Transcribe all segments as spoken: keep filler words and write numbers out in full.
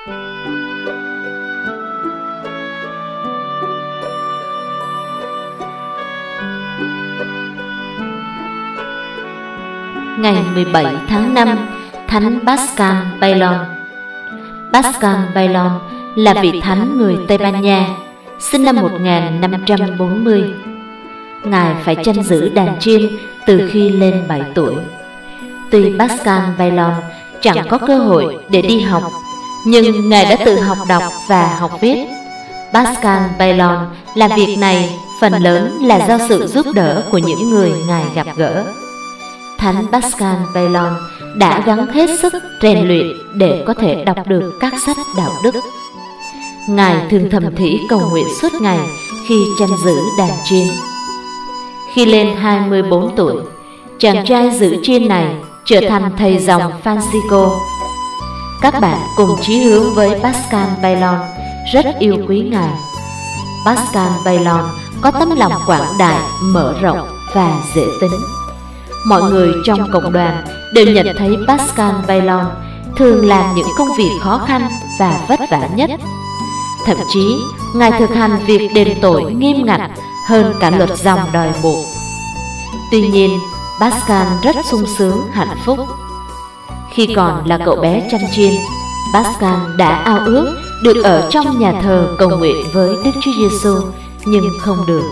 Ngày mười bảy tháng năm, Thánh Pascal Baylon. Pascal Baylon là vị thánh người Tây Ban Nha, sinh năm một nghìn năm trăm bốn mươi. Ngài phải canh giữ đàn chiên từ khi lên bảy tuổi. Tuy Pascal Baylon chẳng có cơ hội để đi học, nhưng Ngài đã tự học đọc và học viết. Pascal Baylon làm việc này phần lớn là do sự giúp đỡ của những người Ngài gặp gỡ. Thánh Pascal Baylon đã gắng hết sức rèn luyện để có thể đọc được các sách đạo đức. Ngài thường thầm thỉ cầu nguyện suốt ngày khi canh giữ đàn chiên. Khi lên hai mươi bốn tuổi, chàng trai giữ chiên này trở thành thầy dòng Francisco. Các bạn cùng chí hướng với Pascal Baylon, rất yêu quý Ngài. Pascal Baylon có tấm lòng quảng đại, mở rộng và dễ tính. Mọi người trong cộng đoàn đều nhận thấy Pascal Baylon thường làm những công việc khó khăn và vất vả nhất. Thậm chí, Ngài thực hành việc đền tội nghiêm ngặt hơn cả luật dòng đòi buộc. Tuy nhiên, Pascal rất sung sướng, hạnh phúc. Khi còn là cậu bé chăn chiên, Pascal đã ao ước được ở trong nhà thờ cầu nguyện với Đức Chúa Giêsu, nhưng không được.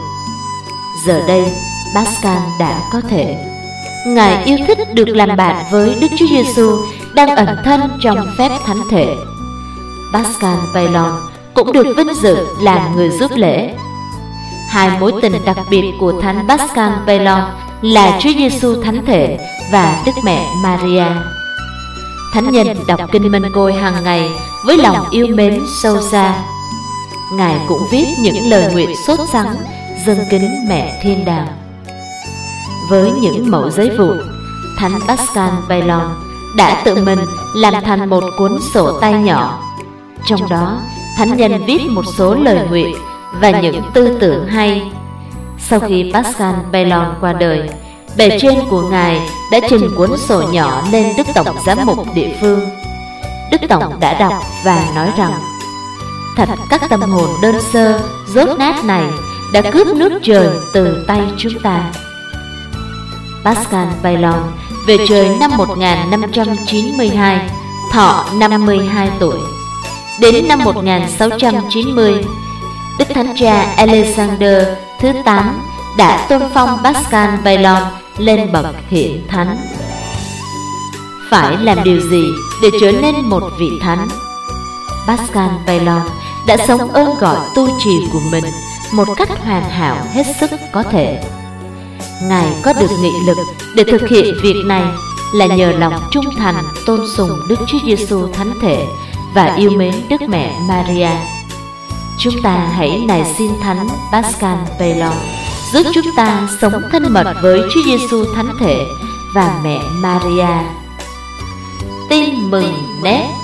Giờ đây, Pascal đã có thể. Ngài yêu thích được làm bạn với Đức Chúa Giêsu đang ẩn thân trong phép thánh thể. Pascal Baylon cũng được vinh dự làm người giúp lễ. Hai mối tình đặc biệt của Thánh Pascal Baylon là Chúa Giêsu thánh thể và Đức Mẹ Maria. Thánh nhân đọc kinh Minh Côi hàng ngày với lòng yêu mến sâu xa. Ngài cũng viết những lời nguyện sốt sắng dâng kính Mẹ Thiên Đàng. Với những mẩu giấy vụn, Thánh Pascal Baylon đã tự mình làm thành một cuốn sổ tay nhỏ. Trong đó, thánh nhân viết một số lời nguyện và những tư tưởng hay. Sau khi Pascal Baylon qua đời, bề trên của Ngài đã trình cuốn sổ nhỏ lên Đức Tổng Giám mục địa phương. Đức Tổng đã đọc và nói rằng: thật các tâm hồn đơn sơ, dốt nát này đã cướp nước trời từ tay chúng ta. Pascal Baylon về trời năm một nghìn năm trăm chín mươi hai, thọ năm mươi hai tuổi. Đến năm một nghìn sáu trăm chín mươi, Đức Thánh Cha Alexander thứ tám đã tôn phong Pascal Baylon lên bậc hiển thánh. Phải làm điều gì để trở nên một vị thánh? Pascal Baylon đã sống ơn gọi tu trì của mình một cách hoàn hảo hết sức có thể. Ngài có được nghị lực để thực hiện việc này là nhờ lòng trung thành tôn sùng Đức Chúa Giêsu thánh thể và yêu mến Đức Mẹ Maria. Chúng ta hãy nài xin Thánh Pascal Baylon giúp chúng ta sống thân mật với Chúa Giêsu thánh thể và Mẹ Maria. Tin mừng Net.